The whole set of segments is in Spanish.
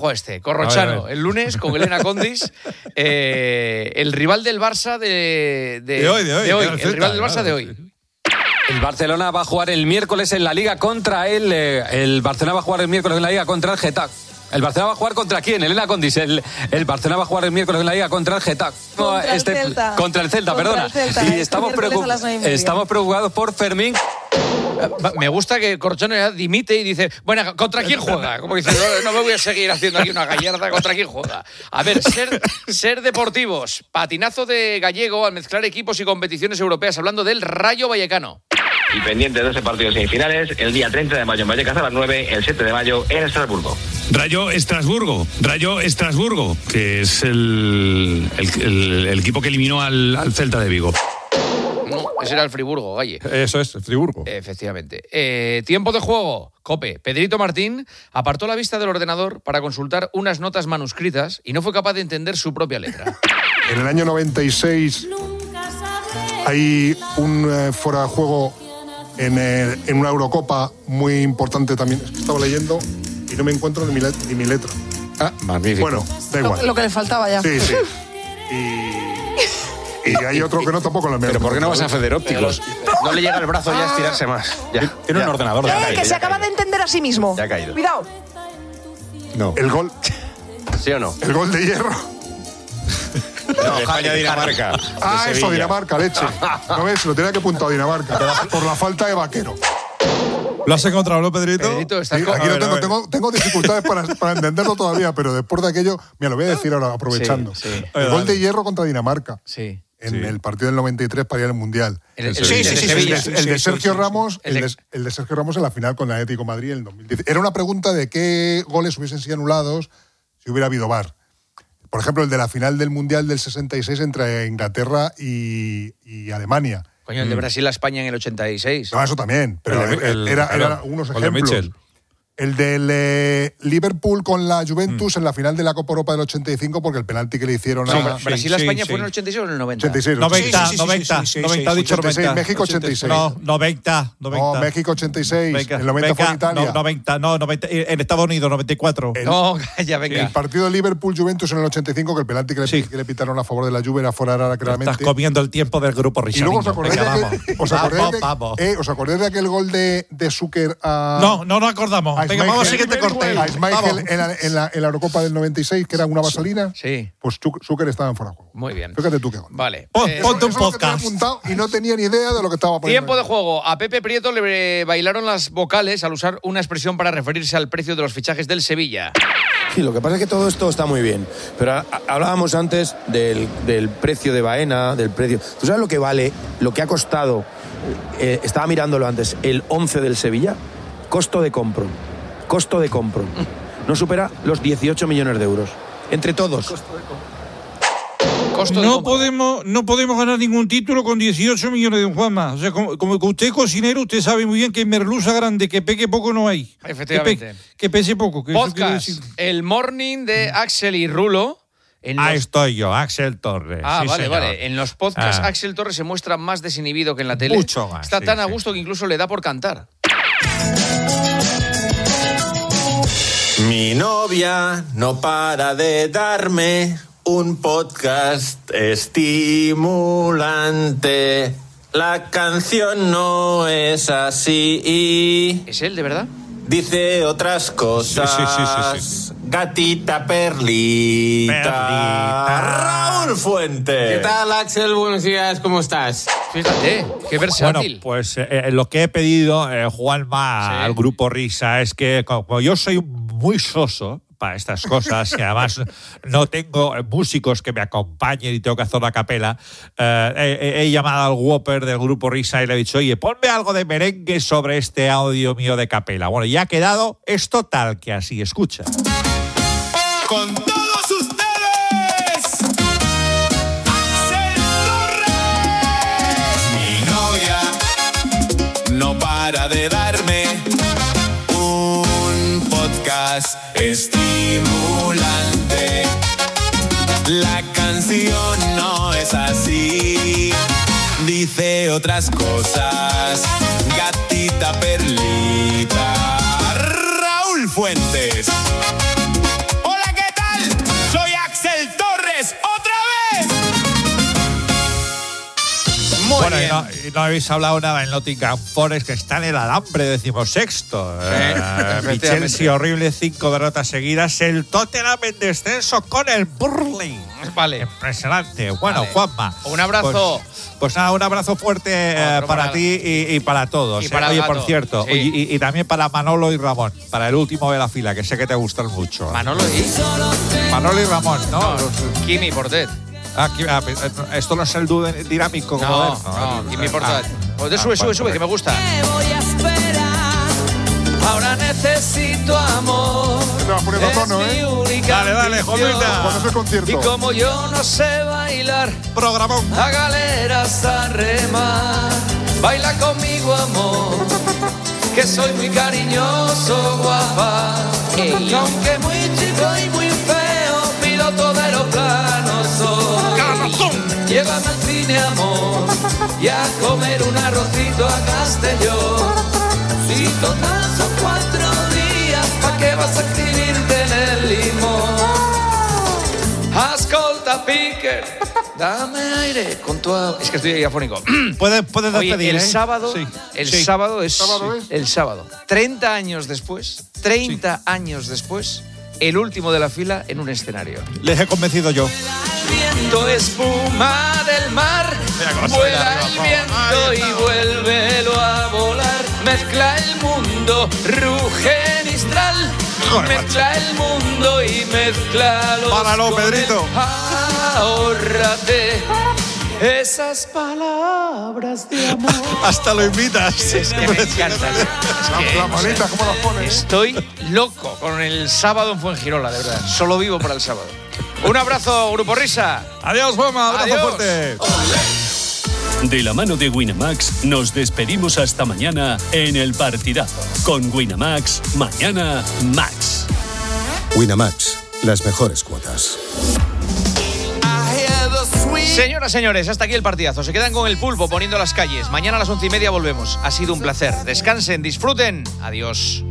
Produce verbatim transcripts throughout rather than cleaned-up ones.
ojo a este, Corrochano, a ver, a ver. el lunes con Elena Condis, eh, el rival del Barça de, de, De hoy, de hoy, de hoy claro, el Celta, rival del Barça claro, de hoy. sí. El Barcelona va a jugar el miércoles en la Liga contra el... Eh, el Barcelona va a jugar el miércoles en la Liga contra el Getafe. ¿El Barcelona va a jugar contra quién? Elena Condis. El, el Barcelona va a jugar el miércoles en la Liga contra el Getafe. Contra este, el Celta. Contra el Celta, Contra perdona. el Celta, y este estamos, miércoles preocup- a las nueve y media. estamos preocupados por Fermín. Me gusta que Corrochano ya dimite y dice, bueno, ¿contra quién juega? Como dice, no, no me voy a seguir haciendo aquí una gallarda, ¿contra quién juega? A ver, ser, ser deportivos, patinazo de Gallego al mezclar equipos y competiciones europeas, hablando del Rayo Vallecano. Y pendiente de ese partido de semifinales, el día treinta de mayo en Vallecas a las nueve, el siete de mayo en Estrasburgo. Rayo Estrasburgo, Rayo Estrasburgo, que es el, el, el, el equipo que eliminó al, al Celta de Vigo. No, ese era el Friburgo, Galle. Eso es, el Friburgo. Efectivamente. Eh, tiempo de juego. Cope. Pedrito Martín apartó la vista del ordenador para consultar unas notas manuscritas y no fue capaz de entender su propia letra. En el año noventa y seis hay un eh, fuera de juego en, eh, en una Eurocopa muy importante también. Es que estaba leyendo y no me encuentro ni mi, let- ni mi letra. Ah, magnífico. Bueno, da Lo, igual. lo que le faltaba ya. Sí, sí. Y, y hay otro que no tampoco lo me Pero ¿por qué no vas a Feder Ópticos? No le llega el brazo ya a estirarse más. Ya. Tiene un Ya. ordenador. Ya ha Eh, caído, que se ya ha acaba de caído. entender a sí mismo. Ya ha caído. Cuidado. No. El gol, ¿Sí o no? el gol de hierro. No, España-Dinamarca. Ah, de eso, Sevilla. Dinamarca, leche. ¿No ves? Lo tenía que apuntar a Dinamarca. Por la falta de vaquero. ¿Lo has encontrado, no, Pedrito? Pedrito, estás Sí, con- aquí A lo ver, tengo, a ver. tengo, tengo dificultades para, para entenderlo todavía, pero después de aquello, mira, lo voy a decir ahora, aprovechando. Sí, sí. El gol de hierro contra Dinamarca. Sí. En Sí. el partido del noventa y tres para ir al Mundial. El, el- Sí, el sí, de sí, sí, Sevilla. El de, el de sí, Sergio sí, sí. Ramos, El el de- de, el de Sergio Ramos en la final con el Atlético de Madrid en el dos mil diez. Era una pregunta de qué goles hubiesen sido anulados si hubiera habido V A R. Por ejemplo, el de la final del Mundial del sesenta y seis entre Inglaterra y, y Alemania. Coño, el de Brasil a España en el ochenta y seis. No, eso también, pero El de- el- era, claro, eran unos gol de ejemplos. Mitchell. El del eh, Liverpool con la Juventus en la final de la Copa Europa del ochenta y cinco, porque el penalti que le hicieron No, a... sí, Brasil a sí, España sí. fue en el ochenta y seis o en el noventa. ochenta y seis. noventa, ochenta y seis. noventa, noventa, ha dicho ochenta y seis, noventa. México ochenta y seis. No, noventa, noventa. No, México ochenta y seis. Venga, el noventa fue en venga, Italia. No, noventa, no, noventa, en Estados Unidos, noventa y cuatro. El- No, ya venga. El partido de Liverpool-Juventus en el ochenta y cinco, que el penalti que le, Sí. que le pitaron a favor de la Juve era fuera era claramente. Estás comiendo el tiempo del grupo Y Richard. luego os acordáis, Venga, de, vamos. aquel, os, acordáis Vamos, de, vamos. eh, ¿os acordáis de aquel gol de, de Zucker a. No, no nos acordamos. a Venga, vamos al Schmeichel? siguiente corte. A Schmeichel Vamos. en la, en, la, en la Eurocopa del noventa y seis, que era una vaselina. Sí, Pues Zucker estaba en fuera de juego. muy bien. Fíjate tú qué gol. Vale. Pon- Eh, Ponte un Eso es lo que tenía podcast. apuntado y no tenía ni idea de lo que estaba poniendo. Tiempo de juego. A Pepe Prieto le bailaron las vocales al usar una expresión para referirse al precio de los fichajes del Sevilla. Sí, lo que pasa es que todo esto está muy bien, pero a- a- hablábamos antes del, del precio de Baena, del precio... ¿Tú sabes lo que vale, lo que ha costado, eh, estaba mirándolo antes, el once del Sevilla? Costo de compro, costo de compro. No supera los dieciocho millones de euros. Entre todos. Costo de No compra. podemos, no podemos ganar ningún título con dieciocho millones de Juanma. O sea, como, como que usted es cocinero, usted sabe muy bien que en merluza grande, que peque poco no hay. Efectivamente. Que, pe- que pese poco. Que eso quiere Podcast. decir- El morning de Axel y Rulo. En Ahí los- estoy yo, Axel Torres. Ah, sí, vale, señor. vale. En los podcasts Ah. Axel Torres se muestra más desinhibido que en la tele. Mucho más, Está sí, tan a sí. gusto que incluso le da por cantar. Mi novia no para de darme un podcast estimulante. La canción no es así. ¿Es él, de verdad? Dice otras cosas. Sí, sí, sí, sí, sí. Gatita perlita. Perlita. Raúl Fuente. ¿Qué tal, Axel? Buenos días, ¿cómo estás? Fíjate, qué Bueno, versátil. pues eh, lo que he pedido, eh, Juanma, Sí. al grupo Risa, es que como yo soy muy soso para estas cosas y además no tengo eh, músicos que me acompañen y tengo que hacer una capela, eh, he, he llamado al Whopper del grupo Risa y le he dicho, oye, ponme algo de merengue sobre este audio mío de capela. Bueno, ya ha quedado esto tal que así, escucha. Con todos ustedes, Axel Torres. Mi novia no para de darme un podcast estimulante. La canción no es así, dice otras cosas. Gatita perlita. Raúl Fuentes. ¡Hola! no, y no habéis hablado nada en Nottingham Forest, que está en el alambre decimosexto. Sí, Eh, mi Chelsea horrible, cinco derrotas seguidas. El Tottenham en descenso con el Burnley. Vale. Impresionante. Bueno, Vale. Juanma. Un abrazo. Pues, pues nada, un abrazo fuerte eh, Otro para, para- ti y, y para todos. y eh. para el Oye, gato. por cierto, Sí. oye, y, y también para Manolo y Ramón, para el último de la fila, que sé que te gustan mucho. Manolo y Manolo y Ramón, ¿no? no, Los- Kimi Portet. Ah, aquí- ah, esto no es el dúo dinámico No, moderno. no, Kimi Ah, Portet. Pues ah, sube, sube, vale, sube, que me gusta. voy a esperar. Ahora necesito amor. Te vas poniendo Es tono, mi ¿eh? única Dale, dale, ambición. Juanluita. Cuando es el concierto. Y como yo no sé bailar, Programón. a galeras a remar. Baila conmigo, amor, que soy muy cariñoso, guapa. Y aunque muy chico y muy feo, piloto de aeroplano soy. Llévame al cine, amor, y a comer un arrocito a Castellón. Si total son cuatro días, ¿pa' qué vas a escribirte en el limón? Ascolta, Piquer, dame aire con tu... Es que estoy afónico. Puedes, puedes Oye, despedir, el ¿eh? sábado, Sí. el Sí. sábado es ¿Sábado es? el sábado. treinta años después, treinta años después, el último de la fila en un escenario. Les he convencido yo. Viento, espuma del mar, Mira cómo se vuela ve el arriba, viento y vuélvelo a volar. Mezcla el mundo, ruge Mistral. Joder, Mezcla el mundo y mezcla los Páralo, con Pedrito. el ahórrate esas palabras de amor. Hasta lo invitas. Es que me encanta. Es que, Las manitas, ¿cómo las pones? estoy loco con el sábado en Fuengirola, de verdad. Solo vivo para el sábado. Un abrazo, Grupo Risa. Adiós, Juanma. Abrazo Adiós. fuerte. De la mano de Winamax nos despedimos hasta mañana en el partidazo. Con Winamax, mañana Max. Winamax, las mejores cuotas. Señoras, señores, hasta aquí el partidazo. Se quedan con el pulpo poniendo las calles. Mañana a las once y media volvemos. Ha sido un placer. Descansen, disfruten. Adiós.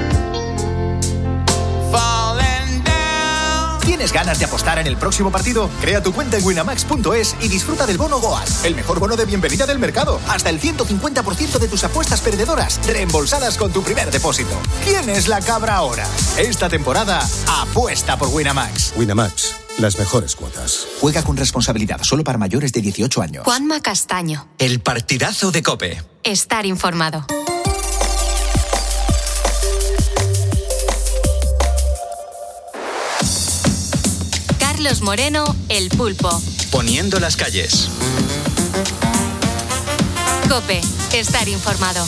¿Tienes ganas de apostar en el próximo partido? Crea tu cuenta en winamax punto es y disfruta del bono Goal, el mejor bono de bienvenida del mercado. Hasta el ciento cincuenta por ciento de tus apuestas perdedoras reembolsadas con tu primer depósito. ¿Quién es la cabra ahora? Esta temporada, apuesta por Winamax. Winamax, las mejores cuotas. Juega con responsabilidad, solo para mayores de dieciocho años. Juanma Castaño. El partidazo de COPE. Estar informado. Carlos Moreno, El Pulpo. Poniendo las calles. COPE. Estar informado.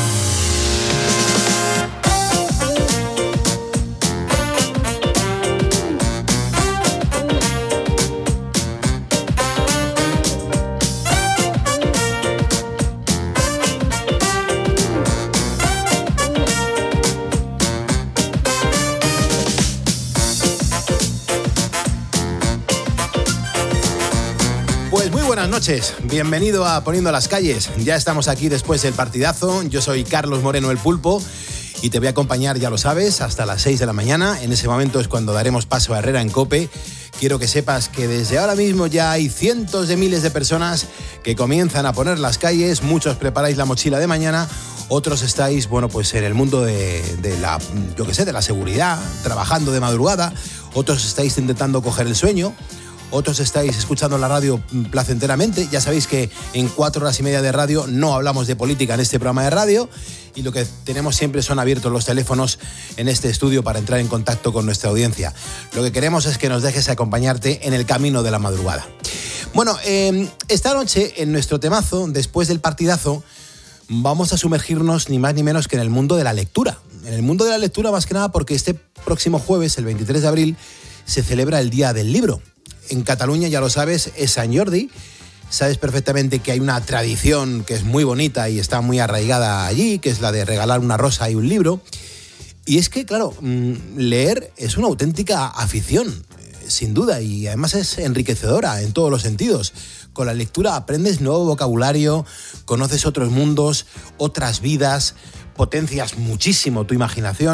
Pues muy buenas noches, bienvenido a Poniendo las Calles. Ya estamos aquí después del partidazo. Yo soy Carlos Moreno, El Pulpo, y te voy a acompañar, ya lo sabes, hasta las seis de la mañana. En ese momento es cuando daremos paso a Herrera en COPE. Quiero que sepas que desde ahora mismo ya hay cientos de miles de personas que comienzan a poner las calles. Muchos preparáis la mochila de mañana, otros estáis, bueno, pues en el mundo de, de la, yo qué sé, de la seguridad, trabajando de madrugada. Otros estáis intentando coger el sueño. Otros estáis escuchando la radio placenteramente. Ya sabéis que en cuatro horas y media de radio no hablamos de política en este programa de radio, y lo que tenemos siempre son abiertos los teléfonos en este estudio para entrar en contacto con nuestra audiencia. Lo que queremos es que nos dejes acompañarte en el camino de la madrugada. Bueno, eh, esta noche en nuestro temazo, después del partidazo, vamos a sumergirnos ni más ni menos que en el mundo de la lectura. En el mundo de la lectura más que nada porque este próximo jueves, el veintitrés de abril, se celebra el Día del Libro. En Cataluña, ya lo sabes, es Sant Jordi. Sabes perfectamente que hay una tradición que es muy bonita y está muy arraigada allí, que es la de regalar una rosa y un libro. Y es que, claro, leer es una auténtica afición, sin duda, y además es enriquecedora en todos los sentidos. Con la lectura aprendes nuevo vocabulario, conoces otros mundos, otras vidas, potencias muchísimo tu imaginación,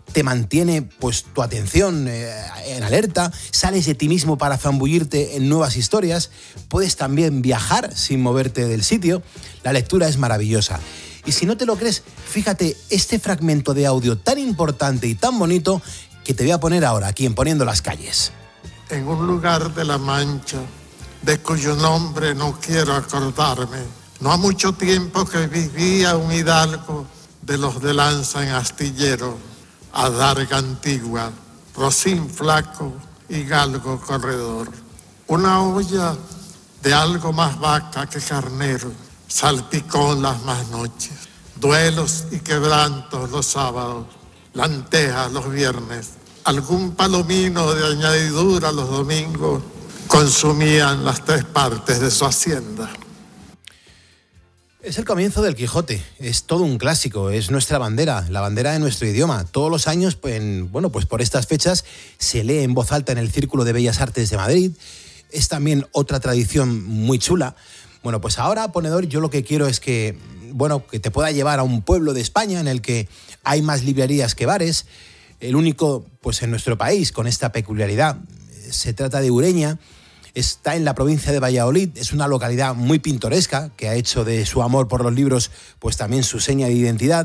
te mantiene pues tu atención eh, en alerta, sales de ti mismo para zambullirte en nuevas historias, puedes también viajar sin moverte del sitio. La lectura es maravillosa. Y si no te lo crees, fíjate este fragmento de audio tan importante y tan bonito que te voy a poner ahora aquí en Poniendo las Calles. En un lugar de La Mancha, de cuyo nombre no quiero acordarme, no ha mucho tiempo que vivía un hidalgo de los de lanza en astillero, adarga antigua, rocín flaco y galgo corredor. Una olla de algo más vaca que carnero, salpicón las más noches, duelos y quebrantos los sábados, lantejas los viernes, algún palomino de añadidura los domingos, consumían las tres partes de su hacienda. Es el comienzo del Quijote, es todo un clásico, es nuestra bandera, la bandera de nuestro idioma. Todos los años, pues, en, bueno, pues por estas fechas se lee en voz alta en el Círculo de Bellas Artes de Madrid. Es también otra tradición muy chula. Bueno, pues ahora, ponedor, yo lo que quiero es que, bueno, que te pueda llevar a un pueblo de España en el que hay más librerías que bares, el único, pues en nuestro país, con esta peculiaridad. Se trata de Ureña, está en la provincia de Valladolid, es una localidad muy pintoresca que ha hecho de su amor por los libros pues también su seña de identidad.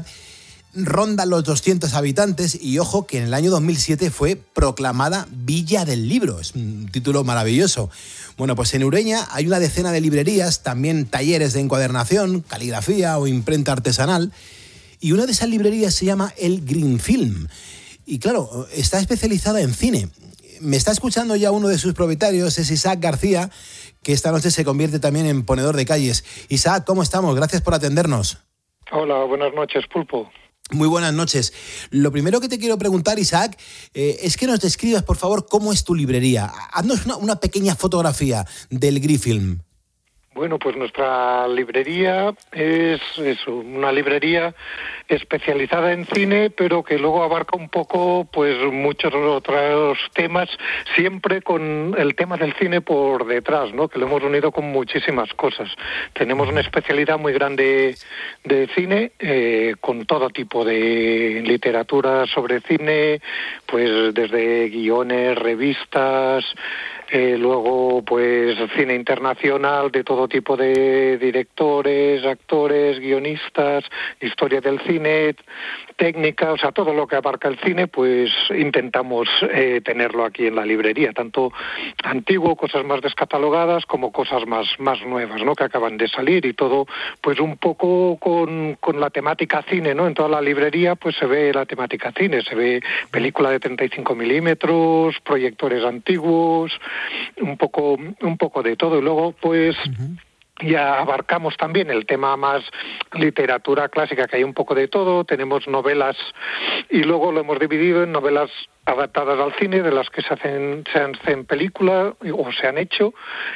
Rondan los doscientos habitantes y ojo que en el año dos mil siete fue proclamada Villa del Libro, es un título maravilloso. Bueno, pues en Ureña hay una decena de librerías, también talleres de encuadernación, caligrafía o imprenta artesanal, y una de esas librerías se llama El Green Film y claro, está especializada en cine. Me está escuchando ya uno de sus propietarios, es Isaac García, que esta noche se convierte también en ponedor de calles. Isaac, ¿cómo estamos? Gracias por atendernos. Hola, buenas noches, Pulpo. Muy buenas noches. Lo primero que te quiero preguntar, Isaac, eh, es que nos describas, por favor, cómo es tu librería. Haznos una, una pequeña fotografía del Grifilm. Bueno, pues nuestra librería es, es una librería especializada en cine, pero que luego abarca un poco pues muchos otros temas, siempre con el tema del cine por detrás, ¿no? Que lo hemos unido con muchísimas cosas. Tenemos una especialidad muy grande de cine, eh, con todo tipo de literatura sobre cine, pues desde guiones, revistas, Eh, luego, pues, cine internacional de todo tipo de directores, actores, guionistas, historia del cine, técnica, o sea, todo lo que abarca el cine, pues intentamos eh, tenerlo aquí en la librería, tanto antiguo, cosas más descatalogadas, como cosas más, más nuevas, ¿no?, que acaban de salir, y todo, pues, un poco con, con la temática cine, ¿no? En toda la librería, pues, se ve la temática cine, se ve película de treinta y cinco milímetros, proyectores antiguos, un poco un poco de todo. Y luego pues uh-huh. ya abarcamos también el tema más literatura clásica, que hay un poco de todo. Tenemos novelas y luego lo hemos dividido en novelas adaptadas al cine, de las que se hacen se hacen película o se han hecho,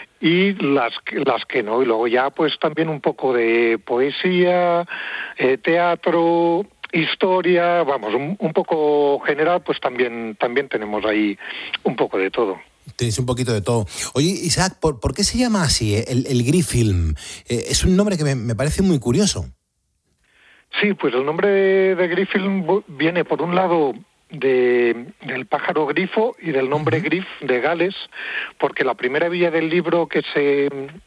y las las que no. Y luego ya pues también un poco de poesía, eh, teatro, historia, vamos, un, un poco general, pues también también tenemos ahí un poco de todo. Tenéis un poquito de todo. Oye, Isaac, ¿por, ¿por qué se llama así, eh? el, el Grifilm? Eh, es un nombre que me, me parece muy curioso. Sí, pues el nombre de, de Grifilm viene por un lado de, del pájaro grifo y del nombre uh-huh. Grif de Gales, porque la primera villa del libro que se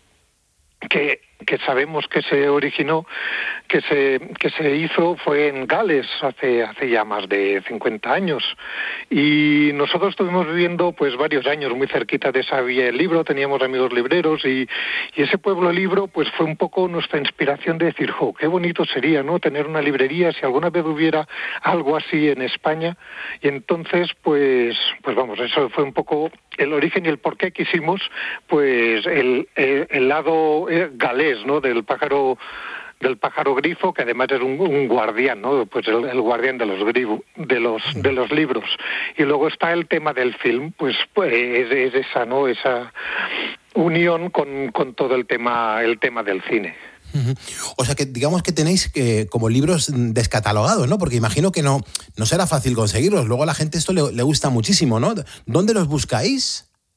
que que sabemos que se originó, que se que se hizo fue en Gales hace hace ya más de cincuenta años, y nosotros estuvimos viviendo pues varios años muy cerquita de esa villa del libro, teníamos amigos libreros, y, y ese pueblo libro pues fue un poco nuestra inspiración de decir, jo, qué bonito sería, ¿no?, tener una librería, si alguna vez hubiera algo así en España. Y entonces pues pues vamos, eso fue un poco el origen y el por qué quisimos pues el, el, el lado galés, ¿no?, del pájaro del pájaro grifo, que además es un, un guardián, ¿no?, pues el, el guardián de los grifo, de los de los libros. Y luego está el tema del film, pues, pues es, es esa, ¿no?, esa unión con, con todo el tema el tema del cine. Uh-huh. O sea que digamos que tenéis eh, como libros descatalogados, ¿no? Porque imagino que no no será fácil conseguirlos. Luego a la gente esto le, le gusta muchísimo, ¿no? ¿Dónde los buscáis?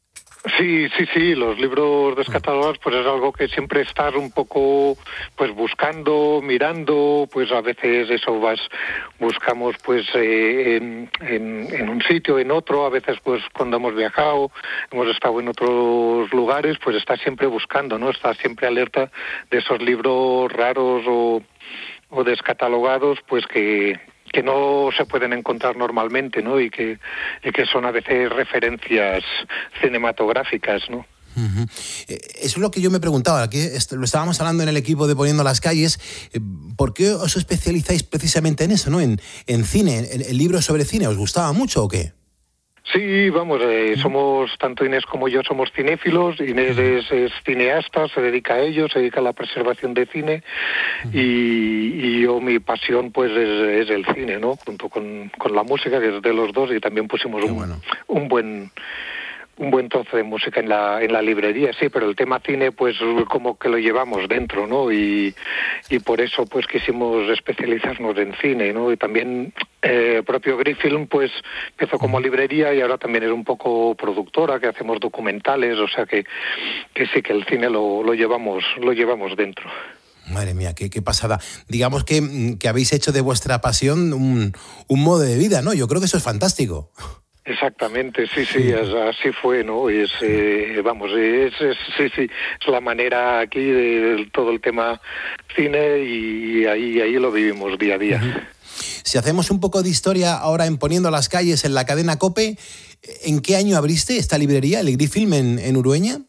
Sí, sí, sí, los libros descatalogados pues es algo que siempre estás un poco pues buscando, mirando, pues a veces eso vas, buscamos pues eh, en, en, en un sitio, en otro, a veces pues cuando hemos viajado, hemos estado en otros lugares, pues estás siempre buscando, ¿no? Estás siempre alerta de esos libros raros o, o descatalogados pues que... que no se pueden encontrar normalmente, ¿no? Y que, y que son a veces referencias cinematográficas, ¿no? Uh-huh. Eso es lo que yo me preguntaba, aquí lo estábamos hablando en el equipo de Poniendo las Calles, ¿por qué os especializáis precisamente en eso, ¿no? En, en cine, en, en libros sobre cine, ¿os gustaba mucho o qué? Sí, vamos, eh, somos, tanto Inés como yo somos cinéfilos, Inés es, es cineasta, se dedica a ello, se dedica a la preservación de cine y, y yo mi pasión pues es, es el cine, ¿no? Junto con, con la música, que es de los dos, y también pusimos un, bueno. un buen... un buen trozo de música en la en la librería, sí, pero el tema cine pues como que lo llevamos dentro, ¿no? Y, y por eso pues quisimos especializarnos en cine, ¿no? Y también el eh, propio Grifilm pues empezó como librería y ahora también es un poco productora, que hacemos documentales, o sea que, que sí que el cine lo, lo llevamos lo llevamos dentro. Madre mía, qué, qué pasada. Digamos que, que habéis hecho de vuestra pasión un, un modo de vida, ¿no? Yo creo que eso es fantástico. Exactamente, sí, sí, es, así fue, ¿no? Es, eh, vamos, es, es, sí, sí, es la manera aquí de, de todo el tema cine y ahí, ahí lo vivimos día a día. Uh-huh. Si hacemos un poco de historia ahora en Poniendo las Calles en la cadena COPE, ¿en qué año abriste esta librería, el Grifilm, en, en Urueña?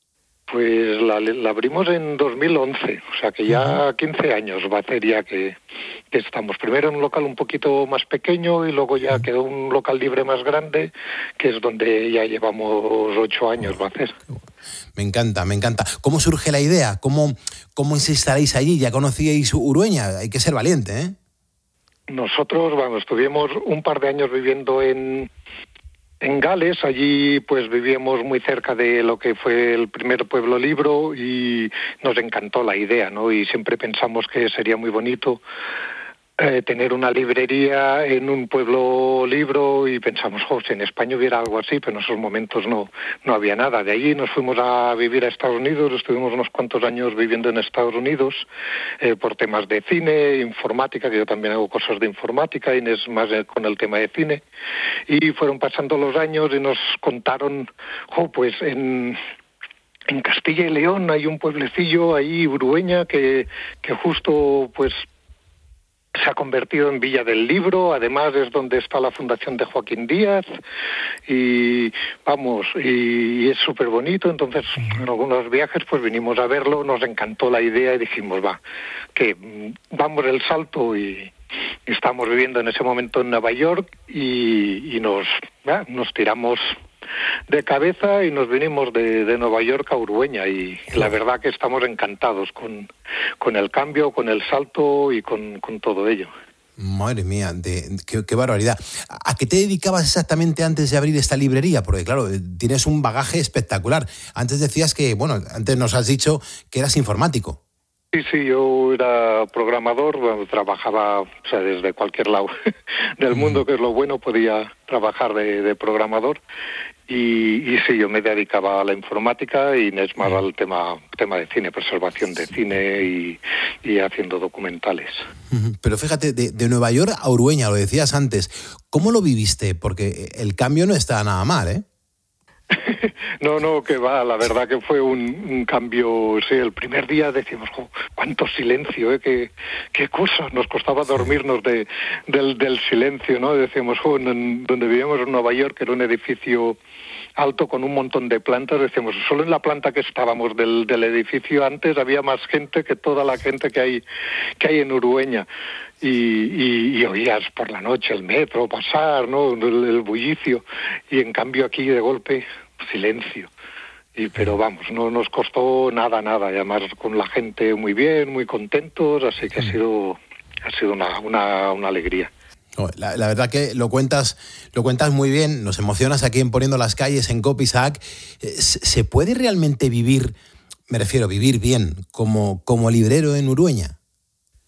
Pues la, la abrimos en dos mil once, o sea que ya quince años va a ser ya que, que estamos. Primero en un local un poquito más pequeño y luego ya quedó un local libre más grande, que es donde ya llevamos ocho años va a ser. Me encanta, me encanta. ¿Cómo surge la idea? ¿Cómo, cómo os instaláis allí? Ya conocíais Urueña, hay que ser valiente, ¿eh? Nosotros, bueno, estuvimos un par de años viviendo en... En Gales, allí pues vivíamos muy cerca de lo que fue el primer pueblo libro y nos encantó la idea, ¿no? Y siempre pensamos que sería muy bonito eh, tener una librería en un pueblo libro y pensamos, oh, si en España hubiera algo así, pero en esos momentos no, no había nada. De allí nos fuimos a vivir a Estados Unidos, estuvimos unos cuantos años viviendo en Estados Unidos eh, por temas de cine, informática, que yo también hago cosas de informática, Inés más eh, con el tema de cine. Y fueron pasando los años y nos contaron, oh, pues en... En Castilla y León hay un pueblecillo ahí, Urueña, que, que justo pues se ha convertido en Villa del Libro, además es donde está la fundación de Joaquín Díaz y vamos, y, y es súper bonito. Entonces en algunos viajes pues vinimos a verlo, nos encantó la idea y dijimos, va, que damos el salto y estamos viviendo en ese momento en Nueva York y, y nos, ¿eh? nos tiramos de cabeza y nos vinimos de, de Nueva York a Urueña y la verdad que estamos encantados con, con el cambio, con el salto y con, con todo ello. Madre mía, de, qué, qué barbaridad. ¿A qué te dedicabas exactamente antes de abrir esta librería? Porque claro, tienes un bagaje espectacular. Antes decías que, bueno, antes nos has dicho que eras informático. Sí, sí, yo era programador, bueno, trabajaba, o sea, desde cualquier lado del mundo, que es lo bueno, podía trabajar de, de programador. Y, y sí, yo me dedicaba a la informática y Inés más al tema, tema de cine, preservación de cine y, y haciendo documentales. Pero fíjate, de, de Nueva York a Urueña, lo decías antes, ¿cómo lo viviste? Porque el cambio no está nada mal, ¿eh? No, no, que va, la verdad que fue un, un cambio, sí, el primer día decimos, oh, cuánto silencio, ¿eh? qué, qué cosa, nos costaba dormirnos de, del, del silencio, ¿no? Decíamos, oh, en, donde vivíamos en Nueva York, era un edificio alto con un montón de plantas, decíamos, solo en la planta que estábamos del, del edificio antes había más gente que toda la gente que hay, que hay en Urueña. Y, y, y oías por la noche el metro pasar, ¿no? El, el bullicio, y en cambio aquí de golpe silencio. Y pero vamos, no nos costó nada, nada, y además con la gente muy bien, muy contentos, así que ha sido ha sido una, una, una alegría. La, la verdad que lo cuentas, lo cuentas muy bien, nos emocionas aquí en Poniendo las Calles en COPE, Isaac. ¿Se puede realmente vivir, me refiero, vivir bien como, como librero en Urueña?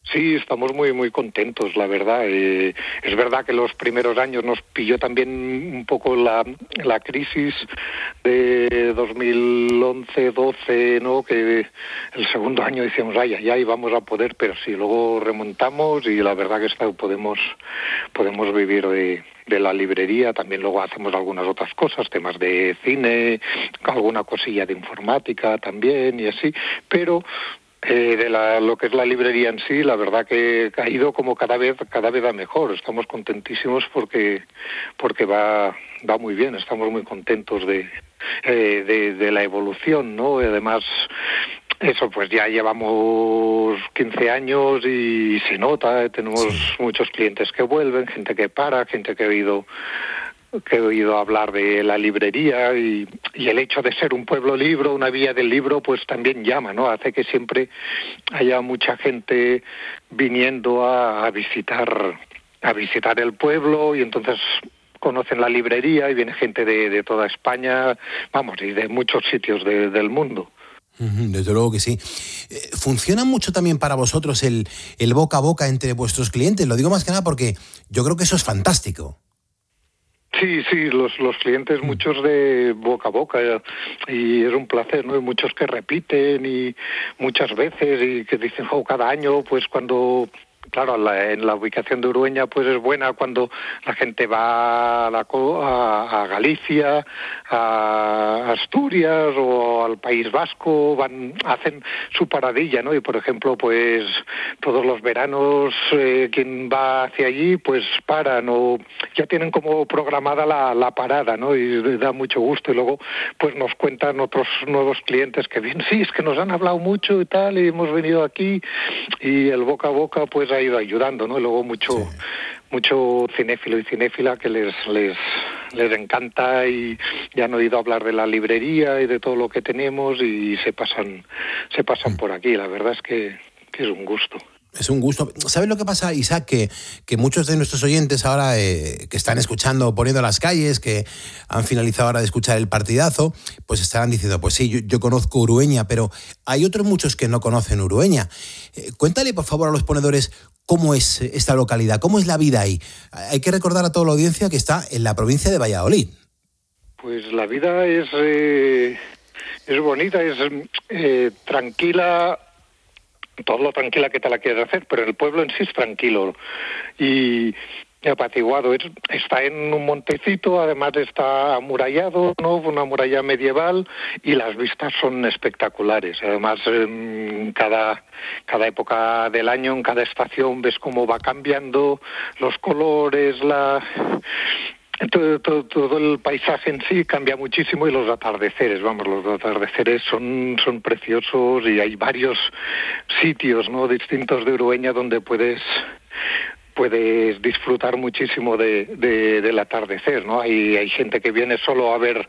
Sí, estamos muy muy contentos, la verdad. Eh, es verdad que los primeros años nos pilló también un poco la, la crisis de dos mil once doce, ¿no? Que el segundo año decíamos, ay, ay, ay, vamos a poder, pero sí, luego remontamos y la verdad que está, podemos, podemos vivir de, de la librería. También luego hacemos algunas otras cosas, temas de cine, alguna cosilla de informática también y así, pero... Eh, de la, lo que es la librería en sí, la verdad que ha ido como cada vez cada vez a mejor. Estamos contentísimos porque porque va va muy bien. Estamos muy contentos de eh, de, de la evolución, ¿no? Y además, eso, pues ya llevamos quince años y se nota. Tenemos sí. muchos clientes que vuelven, gente que para, gente que ha ido que he oído hablar de la librería y, y el hecho de ser un pueblo libro, una vía del libro, pues también llama, ¿no? Hace que siempre haya mucha gente viniendo a, a visitar a visitar el pueblo y entonces conocen la librería y viene gente de, de toda España, vamos, y de muchos sitios de, del mundo. Desde luego que sí. ¿Funciona mucho también para vosotros el, el boca a boca entre vuestros clientes? Lo digo más que nada porque yo creo que eso es fantástico. Sí, sí, los los clientes, muchos de boca a boca, y es un placer, ¿no? Hay muchos que repiten y muchas veces y que dicen, oh, cada año, pues cuando... Claro, la, en la ubicación de Urueña pues es buena cuando la gente va a, la, a, a Galicia, a Asturias o al País Vasco, van hacen su paradilla, ¿no? Y por ejemplo, pues todos los veranos eh, quien va hacia allí pues para, no ya tienen como programada la, la parada, ¿no? Y da mucho gusto y luego pues nos cuentan otros nuevos clientes que vienen, sí, es que nos han hablado mucho y tal y hemos venido aquí y el boca a boca pues ha ido ayudando, ¿no? Y luego mucho sí. mucho cinéfilo y cinéfila que les les les encanta y ya han oído hablar de la librería y de todo lo que tenemos y se pasan se pasan por aquí. La verdad es que, que es un gusto. Es un gusto. ¿Sabes lo que pasa, Isaac? Que, que muchos de nuestros oyentes ahora eh, que están escuchando Poniendo las Calles, que han finalizado ahora de escuchar el partidazo, pues estarán diciendo, pues sí, yo, yo conozco Urueña, pero hay otros muchos que no conocen Urueña. Eh, cuéntale, por favor, a los ponedores cómo es esta localidad, cómo es la vida ahí. Hay que recordar a toda la audiencia que está en la provincia de Valladolid. Pues la vida es, eh, es bonita, es eh, tranquila, todo lo tranquila que te la quieres hacer, pero el pueblo en sí es tranquilo y apaciguado. Está en un montecito, además está amurallado, ¿no? Una muralla medieval y las vistas son espectaculares. Además, en cada, cada época del año, en cada estación, ves cómo va cambiando los colores, la... Todo, todo, todo el paisaje en sí cambia muchísimo y los atardeceres, vamos, los atardeceres son son preciosos y hay varios sitios, ¿no? Distintos de Urueña donde puedes puedes disfrutar muchísimo de, de del atardecer, ¿no? Hay hay gente que viene solo a ver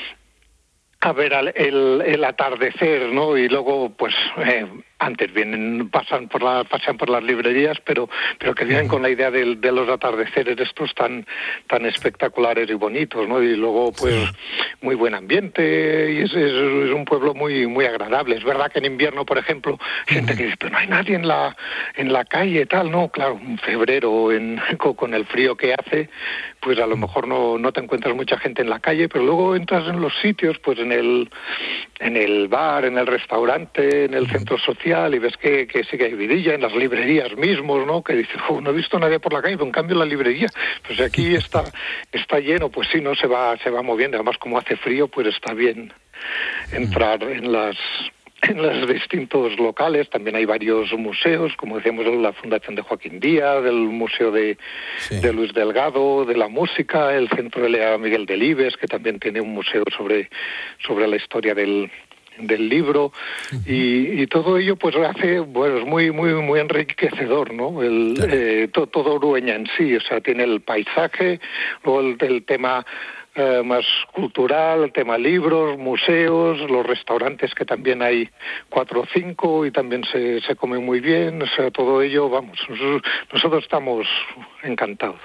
a ver el, el atardecer, ¿no? Y luego, pues, eh, antes vienen, pasan por la, pasan por las librerías, pero, pero que vienen con la idea de, de los atardeceres estos tan, tan espectaculares y bonitos, ¿no? Y luego, pues, sí. muy buen ambiente y es, es, es un pueblo muy, muy agradable. Es verdad que en invierno, por ejemplo, gente que dice, pero no hay nadie en la, en la calle, tal, ¿no? Claro, en febrero, en, con el frío que hace, pues a lo mejor no, no te encuentras mucha gente en la calle, pero luego entras en los sitios, pues en el, en el bar, en el restaurante, en el centro social, y ves que, que sí que hay vidilla en las librerías mismos, ¿no? Que dices, oh, no he visto a nadie por la calle, pero en cambio la librería, pues aquí está está lleno, pues sí, no se va se va moviendo. Además, como hace frío, pues está bien entrar en las en los distintos locales. También hay varios museos, como decíamos, la Fundación de Joaquín Díaz, del Museo de, sí. de Luis Delgado, de la música, el Centro de Lea Miguel Delibes, que también tiene un museo sobre sobre la historia del del libro, uh-huh. y, y todo ello pues hace, bueno, es muy muy muy enriquecedor, ¿no? El, claro. eh, to, todo Urueña en sí, o sea, tiene el paisaje, luego el, el tema eh, más cultural, el tema libros, museos, los restaurantes que también hay cuatro o cinco y también se, se come muy bien, o sea, todo ello, vamos, nosotros, nosotros estamos encantados.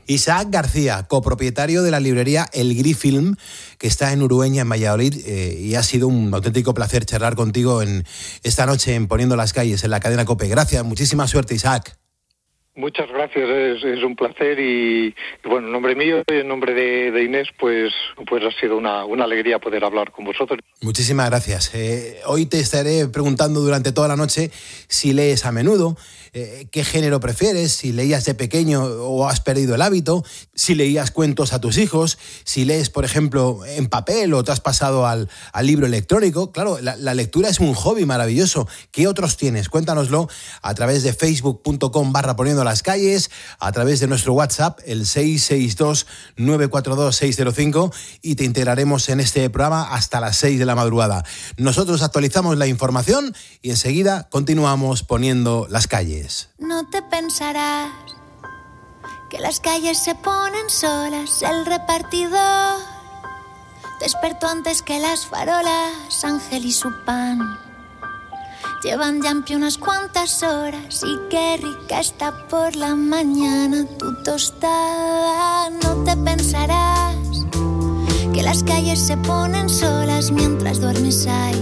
Isaac García, copropietario de la librería El Grifilm, que está en Urueña, en Valladolid, eh, y ha sido un auténtico placer charlar contigo en esta noche en Poniendo las Calles, en la cadena COPE. Gracias, muchísima suerte, Isaac. Muchas gracias, es, es un placer y, y bueno, en nombre mío y en nombre de, de Inés, pues, pues ha sido una, una alegría poder hablar con vosotros. Muchísimas gracias. Eh, hoy te estaré preguntando durante toda la noche si lees a menudo, eh, qué género prefieres, si leías de pequeño o has perdido el hábito, si leías cuentos a tus hijos, si lees, por ejemplo, en papel o te has pasado al, al libro electrónico. Claro, la, la lectura es un hobby maravilloso. ¿Qué otros tienes? Cuéntanoslo a través de facebook punto com barra poniendo las calles, a través de nuestro WhatsApp, el seis seis dos, nueve cuatro dos, seis cero cinco, y te integraremos en este programa hasta las seis de la madrugada. Nosotros actualizamos la información y enseguida continuamos poniendo las calles. No te pensarás que las calles se ponen solas, el repartidor despertó antes que las farolas, Ángel y su pan llevan ya en pie unas cuantas horas y qué rica está por la mañana tu tostada. No te pensarás que las calles se ponen solas mientras duermes hay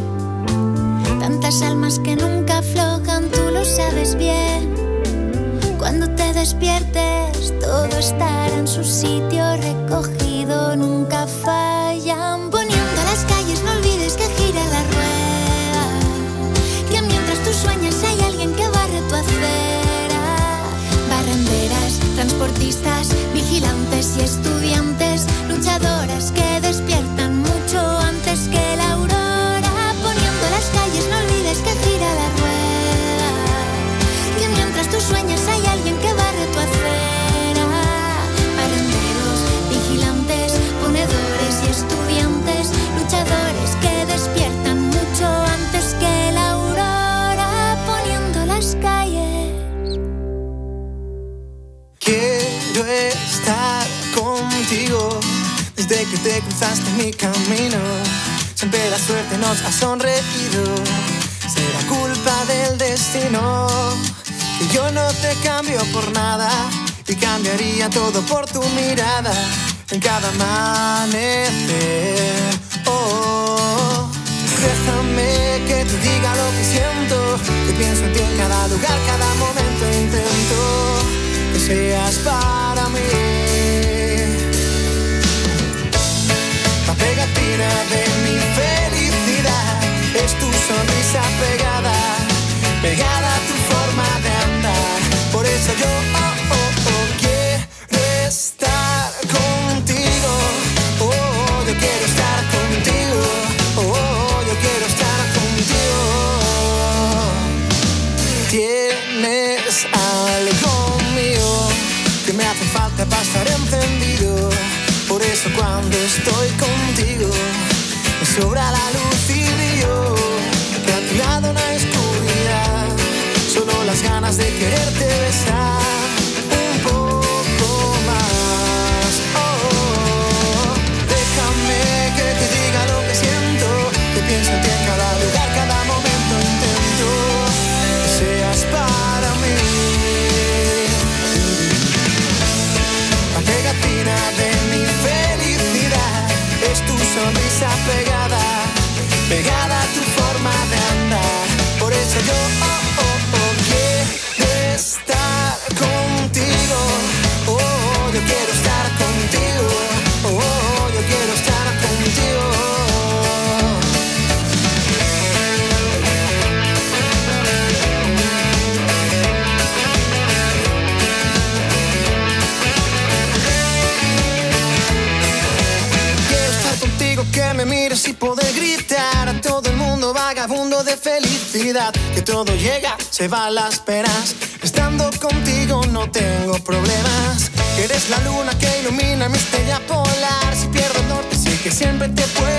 tantas almas que nunca aflojan, tú lo sabes bien. Cuando te despiertes todo estará en su sitio recogido, nunca fallan. Poniendo las calles no olvides que gira la rueda, que mientras tú sueñas hay alguien que barre tu acera. Barrenderas, transportistas, vigilantes y estudiantes, luchadoras que despiertan mucho antes que la aurora. Poniendo las calles no olvides que gira la rueda, que mientras tú sueñas hay alguien que barre tu acera. Barrenderos, vigilantes, ponedores y estudiantes, luchadores que despiertan mucho antes que la aurora. Poniendo las calles. Quiero estar contigo desde que te cruzaste mi camino. Siempre la suerte nos ha sonreído. Será culpa del destino que yo no te cambio por nada y cambiaría todo por tu mirada en cada amanecer. Oh, déjame que te diga lo que siento, que pienso en ti en cada lugar, cada momento. Intento que seas para mí la pegatina de mi felicidad. Es tu sonrisa pegada, pegada a tu forma de andar. Por eso yo oh, oh, oh, quiero estar contigo. Oh, yo quiero estar contigo. Oh, yo quiero estar contigo. Tienes algo mío que me hace falta para estar encendido. Por eso cuando estoy contigo me sobra la luz y brillo, que a tu lado no hay oscuridad, solo las ganas de quererte besar un poco más. Oh, déjame que te diga lo que siento, que pienso en ti en cada lugar, cada momento. Intento que seas para mí la pegatina de mi felicidad. Es tu sonrisa pegada, pegada a tu forma de andar. Por eso yo oh, oh, oh, quiero estar contigo. Oh, yo quiero estar contigo. Oh, yo quiero estar contigo. Quiero estar contigo, que me mires y poder gritar a todo el mundo vagabundo de felicidad, que todo llega, se van las penas. Estando contigo no tengo problemas, que eres la luna que ilumina mi estrella polar. Si pierdo el norte sé que siempre te puedo